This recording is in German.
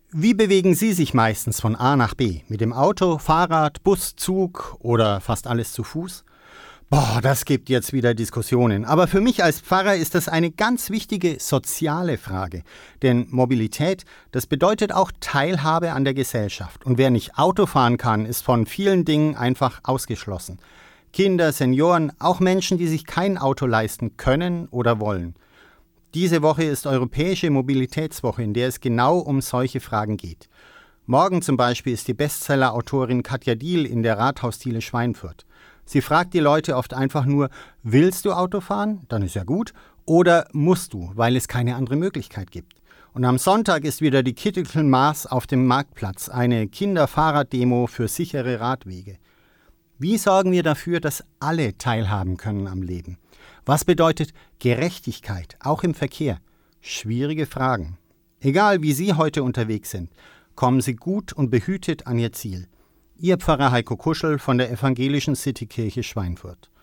Wie bewegen Sie sich meistens von A nach B? Mit dem Auto, Fahrrad, Bus, Zug oder fast alles zu Fuß? Das gibt jetzt wieder Diskussionen. Aber für mich als Pfarrer ist das eine ganz wichtige soziale Frage. Denn Mobilität, das bedeutet auch Teilhabe an der Gesellschaft. Und wer nicht Auto fahren kann, ist von vielen Dingen einfach ausgeschlossen. Kinder, Senioren, auch Menschen, die sich kein Auto leisten können oder wollen. Diese Woche ist Europäische Mobilitätswoche, in der es genau um solche Fragen geht. Morgen zum Beispiel ist die Bestseller-Autorin Katja Diehl in der Rathausdiele Schweinfurt. Sie fragt die Leute oft einfach nur, willst du Auto fahren? Dann ist ja gut. Oder musst du, weil es keine andere Möglichkeit gibt. Und am Sonntag ist wieder die Critical Mass auf dem Marktplatz, eine Kinderfahrraddemo für sichere Radwege. Wie sorgen wir dafür, dass alle teilhaben können am Leben? Was bedeutet Gerechtigkeit, auch im Verkehr? Schwierige Fragen. Egal, wie Sie heute unterwegs sind, kommen Sie gut und behütet an Ihr Ziel. Ihr Pfarrer Heiko Kuschel von der Evangelischen Citykirche Schweinfurt.